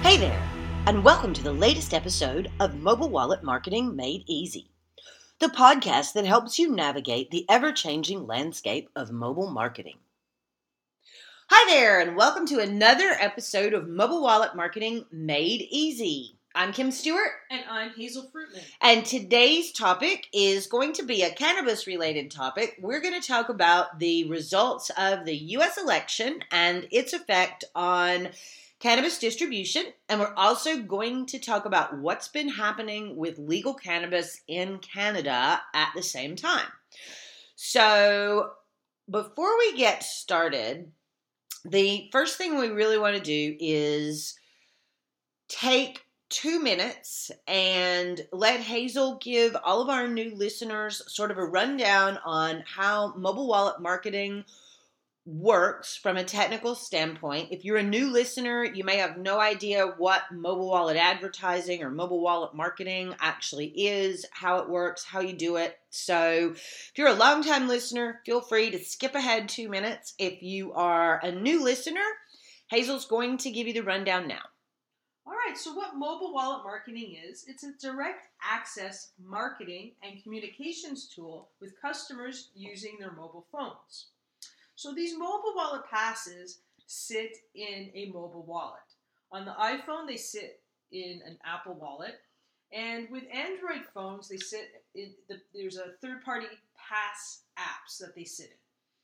Hey there, and welcome to the latest episode of Mobile Wallet Marketing Made Easy, the podcast that helps you navigate the ever-changing landscape of mobile marketing. Hi there, and welcome to another episode of Mobile Wallet Marketing Made Easy. I'm Kim Stewart. And I'm Hazel Fruitman. And today's topic is going to be a cannabis-related topic. We're going to talk about the results of the U.S. election and its effect on cannabis distribution, and we're also going to talk about what's been happening with legal cannabis in Canada at the same time. So, before we get started, the first thing we really want to do is take 2 minutes and let Hazel give all of our new listeners sort of a rundown on how mobile wallet marketing works from a technical standpoint. If you're a new listener, you may have no idea what mobile wallet advertising or mobile wallet marketing actually is, how it works, how you do it. So if you're a longtime listener, feel free to skip ahead 2 minutes. If you are a new listener, Hazel's going to give you the rundown now. All right, so what mobile wallet marketing is, it's a direct access marketing and communications tool with customers using their mobile phones. So these mobile wallet passes sit in a mobile wallet. On the iPhone, they sit in an Apple Wallet. And with Android phones, they sit in there's a third-party pass apps that they sit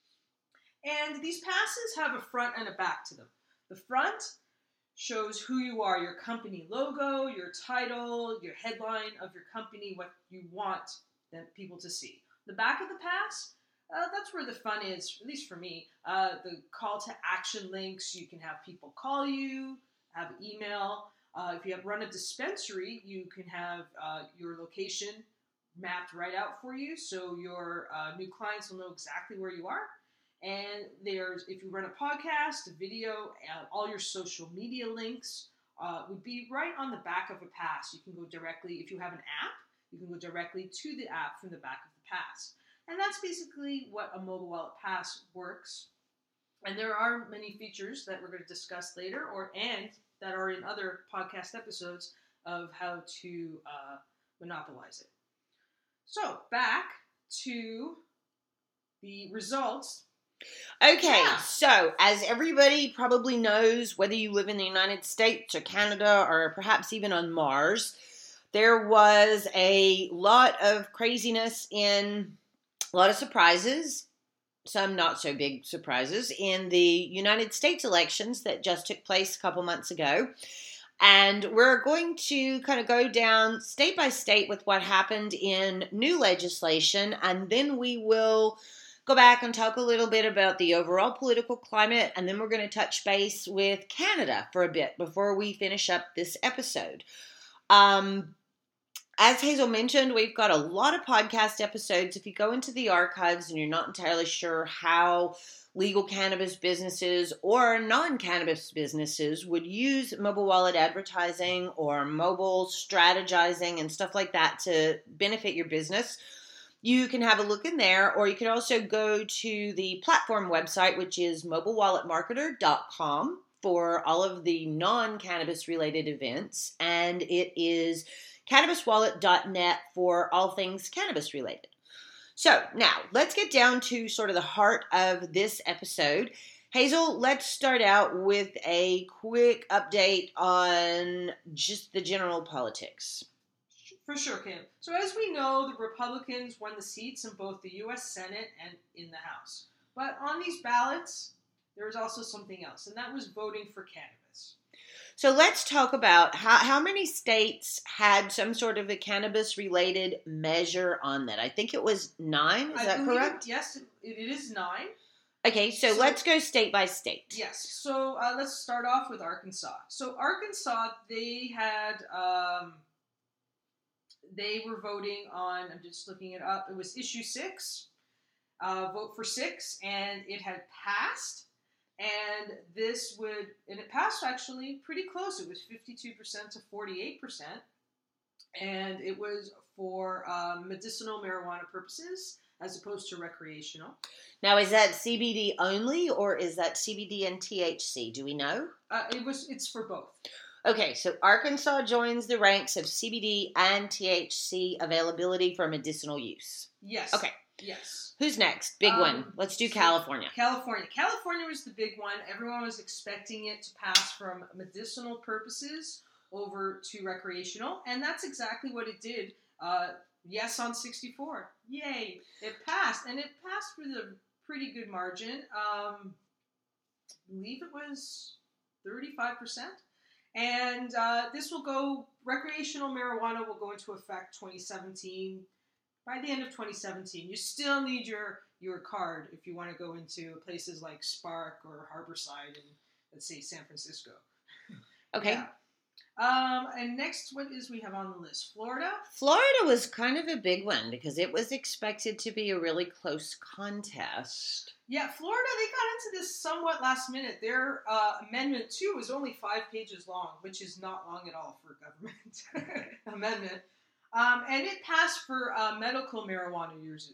in. And these passes have a front and a back to them. The front shows who you are, your company logo, your title, your headline of your company, what you want people to see. The back of the pass, that's where the fun is, at least for me. The call to action links, you can have people call you, have email. If you run a dispensary, you can have your location mapped right out for you, so your new clients will know exactly where you are. And if you run a podcast, a video, all your social media links would be right on the back of a pass. You can go directly, if you have an app, you can go directly to the app from the back of the pass. And that's basically what a mobile wallet pass works. And there are many features that we're going to discuss later, and that are in other podcast episodes of how to monopolize it. So back to the results. Okay, So as everybody probably knows, whether you live in the United States or Canada or perhaps even on Mars, there was a lot of craziness in a lot of surprises, some not so big surprises, in the United States elections that just took place a couple months ago. And we're going to kind of go down state by state with what happened in new legislation, and then we will go back and talk a little bit about the overall political climate, and then we're going to touch base with Canada for a bit before we finish up this episode. As Hazel mentioned, we've got a lot of podcast episodes. If you go into the archives and you're not entirely sure how legal cannabis businesses or non-cannabis businesses would use mobile wallet advertising or mobile strategizing and stuff like that to benefit your business, you can have a look in there, or you can also go to the platform website, which is mobilewalletmarketer.com, for all of the non-cannabis related events, and it is cannabiswallet.net for all things cannabis related. So now let's get down to sort of the heart of this episode. Hazel, let's start out with a quick update on just the general politics. For sure, Kim. So as we know, the Republicans won the seats in both the U.S. Senate and in the House. But on these ballots, there was also something else, and that was voting for cannabis. So let's talk about how many states had some sort of a cannabis-related measure on that. I think it was 9. Is that correct? Yes, it is 9. Okay, so let's go state by state. Yes. So let's start off with Arkansas. So Arkansas, they had... they were voting on, I'm just looking it up, it was issue 6, vote for 6, and it had passed, and it passed actually pretty close. It was 52% to 48%, and it was for medicinal marijuana purposes as opposed to recreational. Now, is that CBD only, or is that CBD and THC? Do we know? It's for both. Okay, so Arkansas joins the ranks of CBD and THC availability for medicinal use. Yes. Okay. Yes. Who's next? Big one. Let's do California. California was the big one. Everyone was expecting it to pass from medicinal purposes over to recreational, and that's exactly what it did. Yes on 64. Yay! It passed, and it passed with a pretty good margin. I believe it was 35%. And this will go, recreational marijuana will go into effect 2017. By the end of 2017, you still need your card if you want to go into places like Spark or Harborside in, let's say, San Francisco. Okay. Yeah. And next, what is we have on the list? Florida? Florida was kind of a big one because it was expected to be a really close contest. Yeah, Florida, they got into this somewhat last minute. Their Amendment 2 was only 5 pages long, which is not long at all for a government amendment. And it passed for medical marijuana users.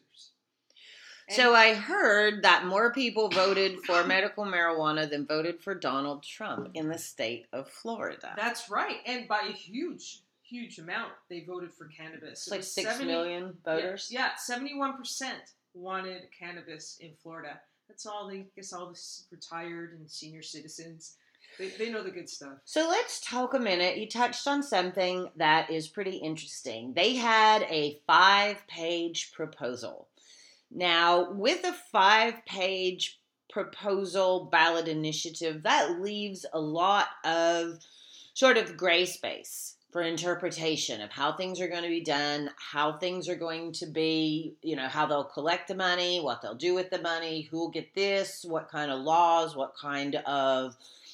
So I heard that more people voted for medical marijuana than voted for Donald Trump in the state of Florida. That's right. And by a huge, huge amount, they voted for cannabis. It's like 6 million voters. Yeah, 71% wanted cannabis in Florida. That's all the retired and senior citizens. They know the good stuff. So let's talk a minute. You touched on something that is pretty interesting. They had a 5-page proposal. Now, with a 5-page proposal ballot initiative, that leaves a lot of sort of gray space for interpretation of how things are going to be done, how things are going to be, how they'll collect the money, what they'll do with the money, who will get this, what kind of laws, what kind of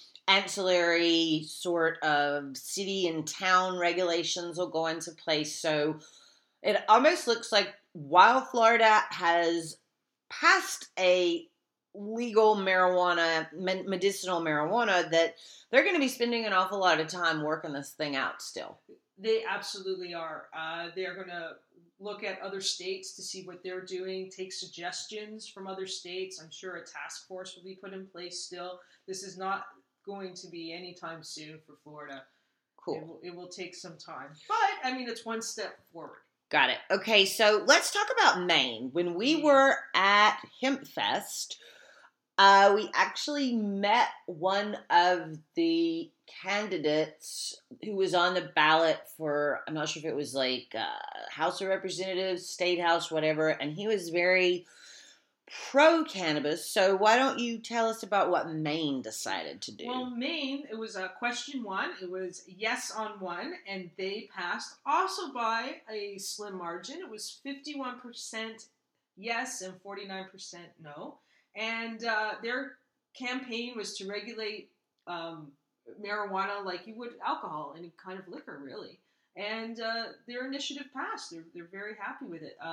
ancillary sort of city and town regulations will go into place. So it almost looks like while Florida has passed a legal marijuana, medicinal marijuana, that they're going to be spending an awful lot of time working this thing out still. They absolutely are. They're going to look at other states to see what they're doing, take suggestions from other states. I'm sure a task force will be put in place still. This is not going to be anytime soon for Florida. Cool. It will take some time. But, it's one step forward. Got it. Okay, so let's talk about Maine. When we were at HempFest, we actually met one of the candidates who was on the ballot for, I'm not sure if it was like House of Representatives, State House, whatever, and he was very pro-cannabis. So why don't you tell us about what Maine decided to do? Well, Maine, it was question 1. It was yes on 1, and they passed also by a slim margin. It was 51% yes and 49% no. And their campaign was to regulate marijuana like you would alcohol, any kind of liquor, really. And their initiative passed. They're very happy with it.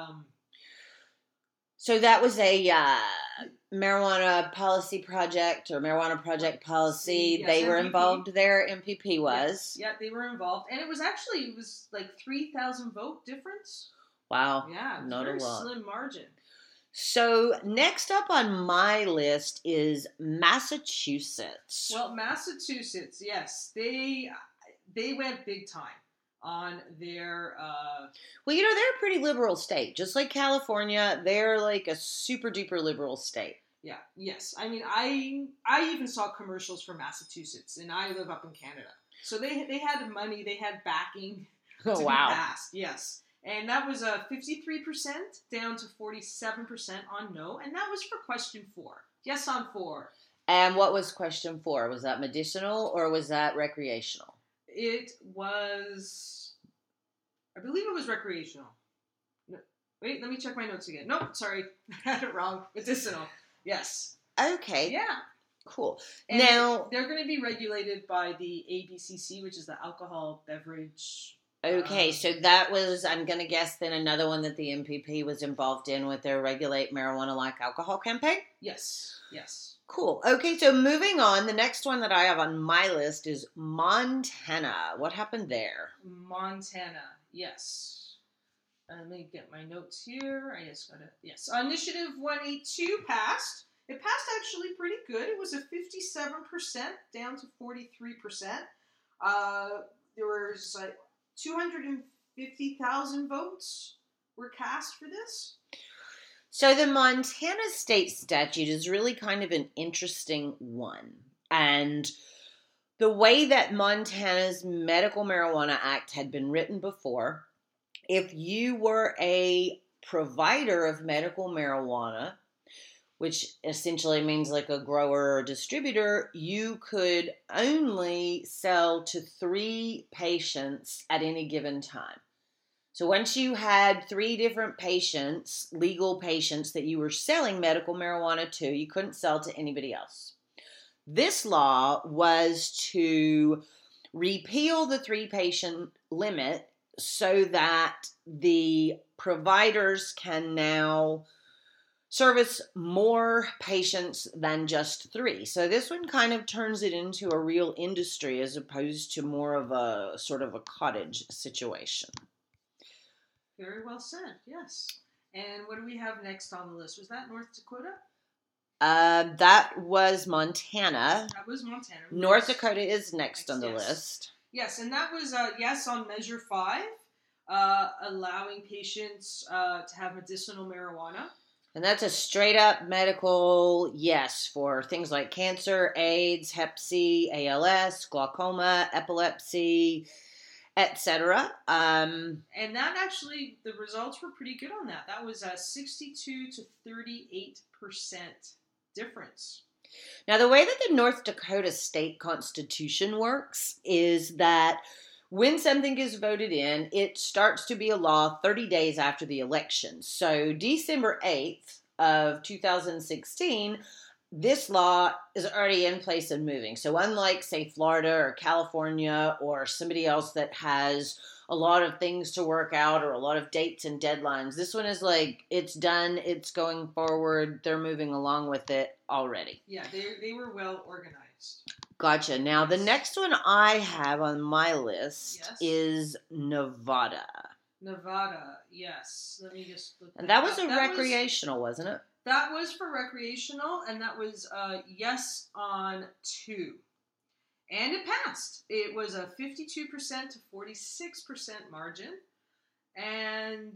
So that was a marijuana policy project or marijuana project policy. Yes, they were MPP. Involved there. MPP was. Yeah, they were involved. And it was like 3,000 vote difference. Wow. Yeah, not a lot. Slim margin. So next up on my list is Massachusetts. Well, Massachusetts, yes, they went big time on their. Well, they're a pretty liberal state, just like California. They're like a super duper liberal state. Yeah. Yes. I even saw commercials for Massachusetts, and I live up in Canada, so they had money, they had backing. Oh, to wow. Be passed. Yes. And that was 53% down to 47% on no. And that was for question 4. Yes on 4. And what was question 4? Was that medicinal or was that recreational? It was, I believe it was recreational. No, wait, let me check my notes again. Nope, sorry. I had it wrong. Medicinal. Yes. Okay. Yeah. Cool. And now, they're going to be regulated by the ABCC, which is the Alcohol Beverage. Okay, so that was, I'm going to guess, then another one that the MPP was involved in with their Regulate Marijuana Like Alcohol campaign? Yes, yes. Cool. Okay, so moving on, the next one that I have on my list is Montana. What happened there? Montana, yes. Let me get my notes here. I just got it. Yes, Initiative 182 passed. It passed actually pretty good. It was a 57% down to 43%. There was 250,000 votes were cast for this. So the Montana state statute is really kind of an interesting one. And the way that Montana's Medical Marijuana Act had been written before, if you were a provider of medical marijuana, which essentially means like a grower or distributor, you could only sell to 3 patients at any given time. So once you had 3 different patients, legal patients that you were selling medical marijuana to, you couldn't sell to anybody else. This law was to repeal the 3 patient limit so that the providers can now service more patients than just 3. So this one kind of turns it into a real industry as opposed to more of a sort of a cottage situation. Very well said, yes. And what do we have next on the list? Was that North Dakota? That was Montana. That was Montana. North Dakota is next on the list. Yes, and that was yes on Measure 5, allowing patients to have medicinal marijuana. And that's a straight up medical yes for things like cancer, AIDS, Hep C, ALS, glaucoma, epilepsy, etc. And that actually, the results were pretty good on that. That was a 62 to 38% difference. Now, the way that the North Dakota state constitution works is that when something is voted in, it starts to be a law 30 days after the election. So December 8th of 2016, this law is already in place and moving. So unlike, say, Florida or California or somebody else that has a lot of things to work out or a lot of dates and deadlines, this one is like, it's done, it's going forward, they're moving along with it already. Yeah, they were well organized. Gotcha. Now, the next one I have on my list is Nevada. Nevada, yes. Let me just look. And that was recreational, wasn't it? That was for recreational, and that was yes on 2. And it passed. It was a 52% to 46% margin. And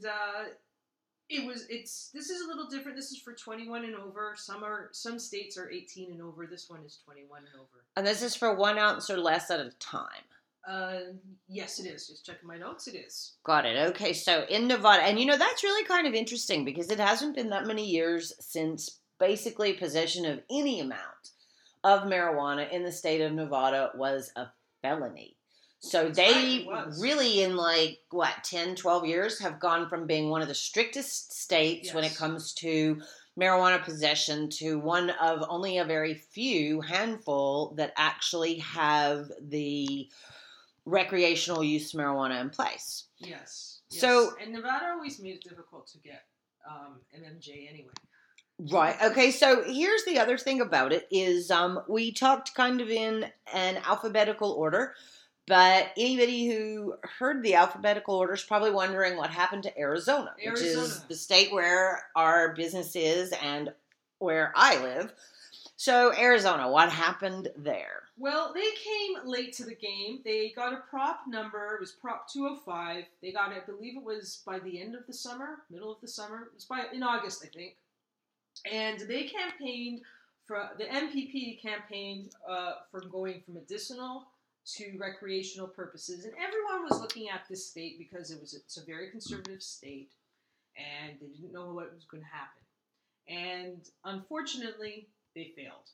this is a little different. This is for 21 and over. Some states are 18 and over. This one is 21 and over. And this is for 1 ounce or less at a time. Yes, it is. Just checking my notes. It is. Got it. Okay, so in Nevada, and that's really kind of interesting because it hasn't been that many years since basically possession of any amount of marijuana in the state of Nevada was a felony. So they really in 10, 12 years have gone from being one of the strictest states when it comes to marijuana possession to one of only a very few handful that actually have the recreational use marijuana in place. Yes. So, and Nevada always made it difficult to get MMJ anyway. Right. Okay. So here's the other thing about it is we talked kind of in an alphabetical order, but anybody who heard the alphabetical order is probably wondering what happened to Arizona, which is the state where our business is and where I live. So Arizona, what happened there? Well, they came late to the game. They got a prop number. It was Prop 205. They got it, I believe it was by the end of the summer, middle of the summer. It was in August, I think. And they campaigned the MPP campaigned for going from medicinal to recreational purposes. And everyone was looking at this state because it's a very conservative state and they didn't know what was going to happen. And unfortunately, they failed.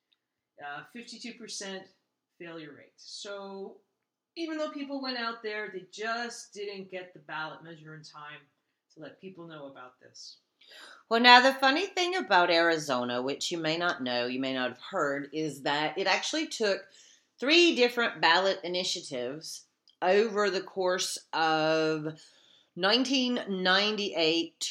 52% failure rate. So even though people went out there, they just didn't get the ballot measure in time to let people know about this. Well, now the funny thing about Arizona, which you may not know, you may not have heard, is that it actually took 3 different ballot initiatives over the course of 1998,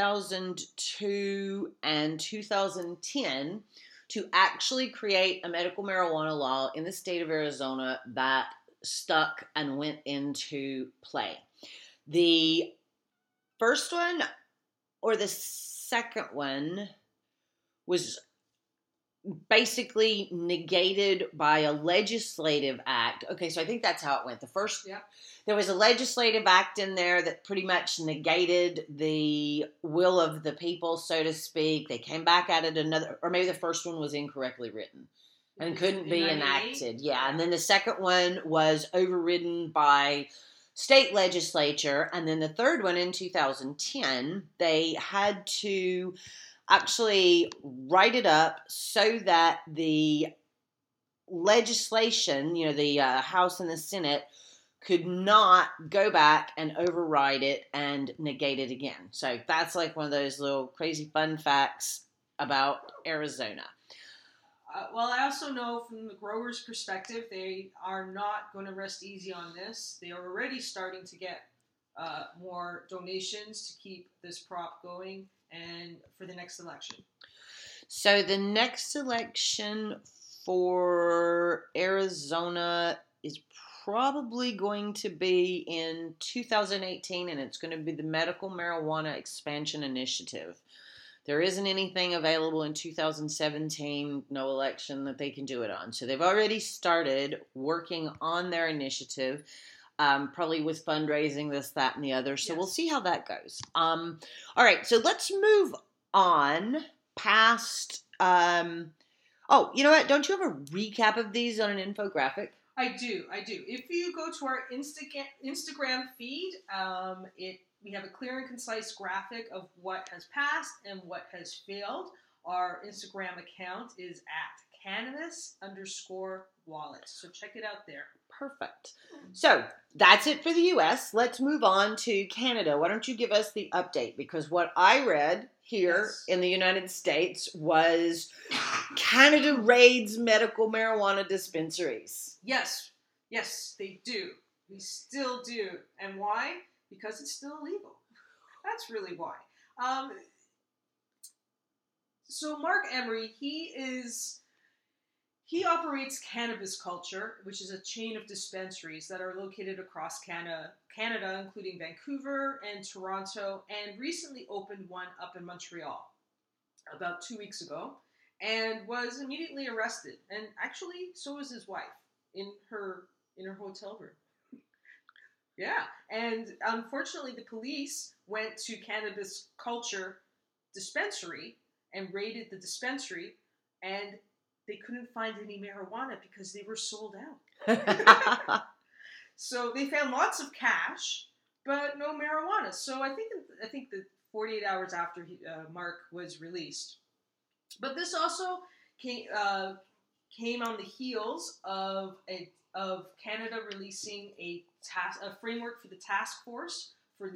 2002, and 2010 to actually create a medical marijuana law in the state of Arizona that stuck and went into play. The first one or the second one was basically negated by a legislative act. Okay, so I think that's how it went. There was a legislative act in there that pretty much negated the will of the people, so to speak. They came back at it another, or maybe the first one was incorrectly written and couldn't be enacted. Yeah, and then the second one was overridden by state legislature, and then the third one in 2010, they had to actually write it up so that the legislation, the House and the Senate, could not go back and override it and negate it again. So that's like one of those little crazy fun facts about Arizona. Well, I also know from the growers' perspective, they are not going to rest easy on this. They are already starting to get more donations to keep this crop going and for the next election. So the next election for Arizona is probably going to be in 2018, and it's going to be the Medical Marijuana Expansion Initiative. There isn't anything available in 2017, no election that they can do it on. So they've already started working on their initiative, probably with fundraising, this, that, and the other. So We'll see how that goes. All right, so let's move on past... oh, you know what? Don't you have a recap of these on an infographic? I do. If you go to our Instagram feed, we have a clear and concise graphic of what has passed and what has failed. Our Instagram account is at cannabis_wallet. So check it out there. Perfect. So that's it for the U.S. Let's move on to Canada. Why don't you give us the update? Because what I read here in the United States was Canada raids medical marijuana dispensaries. Yes, they do. We still do. And why? Because it's still illegal. That's really why. So Mark Emery, he operates Cannabis Culture, which is a chain of dispensaries that are located across Canada, including Vancouver and Toronto, and recently opened one up in Montreal about 2 weeks ago, and was immediately arrested. And actually, so was his wife in her hotel room. Yeah, and unfortunately, the police went to Cannabis Culture dispensary and raided the dispensary, and they couldn't find any marijuana because they were sold out. So they found lots of cash, but no marijuana. So I think that 48 hours after Mark was released. But this also came on the heels of Canada releasing a framework for the task force for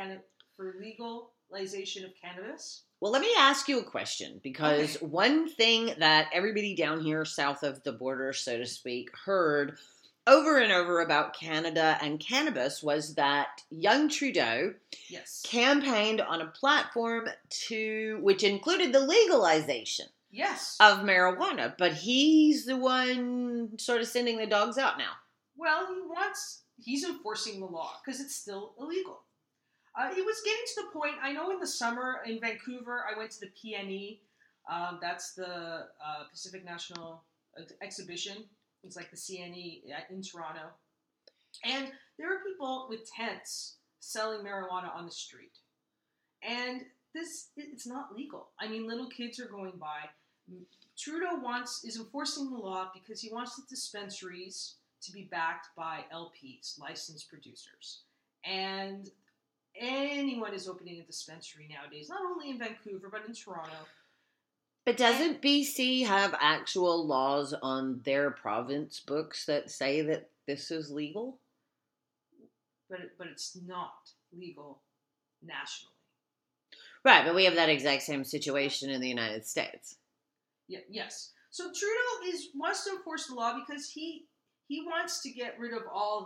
legalization of cannabis. Well, let me ask you a question, because one thing that everybody down here south of the border, so to speak, heard over and over about Canada and cannabis was that young Trudeau campaigned on a platform which included the legalization of marijuana, but he's the one sort of sending the dogs out now. Well, he's enforcing the law because it's still illegal. It was getting to the point, I know in the summer in Vancouver, I went to the PNE. That's the Pacific National Exhibition. It's like the CNE in Toronto. And there are people with tents selling marijuana on the street. And it's not legal. I mean, little kids are going by. Trudeau is enforcing the law because he wants the dispensaries to be backed by LPs, licensed producers. And anyone is opening a dispensary nowadays, not only in Vancouver, but in Toronto. But doesn't BC have actual laws on their province books that say that this is legal? But it's not legal nationally. Right, but we have that exact same situation in the United States. Yes. So Trudeau wants to enforce the law because he wants to get rid of all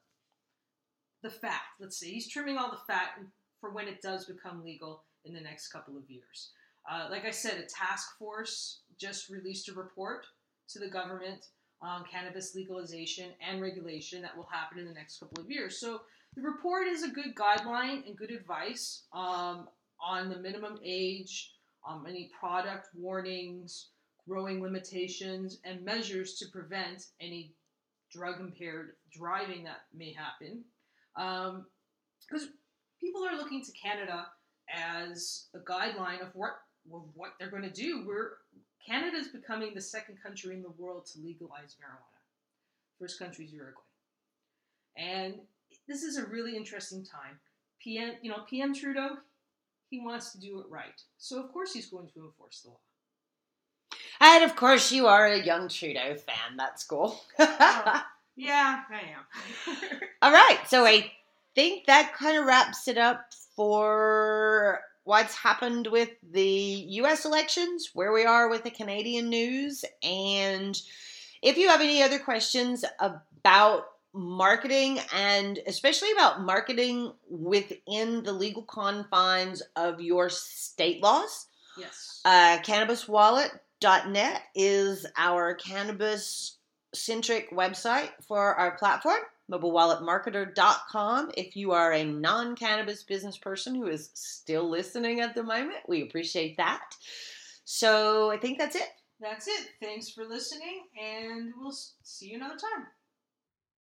the fat. Let's say he's trimming all the fat for when it does become legal in the next couple of years. Like I said, a task force just released a report to the government on cannabis legalization and regulation that will happen in the next couple of years. So the report is a good guideline and good advice on the minimum age, any product warnings, rowing limitations, and measures to prevent any drug-impaired driving that may happen. Because people are looking to Canada as a guideline of what they're going to do. Canada is becoming the second country in the world to legalize marijuana. First country is Uruguay. And this is a really interesting time. PM Trudeau, he wants to do it right. So of course he's going to enforce the law. And of course you are a young Trudeau fan. That's cool. Yeah, I am. All right. So I think that kind of wraps it up for what's happened with the U.S. elections, where we are with the Canadian news. And if you have any other questions about marketing, and especially about marketing within the legal confines of your state laws, yes, cannabiswallet.net is our cannabis-centric website for our platform. mobilewalletmarketer.com. If you are a non-cannabis business person who is still listening at the moment, we appreciate that. So I think that's it. That's it. Thanks for listening, and we'll see you another time.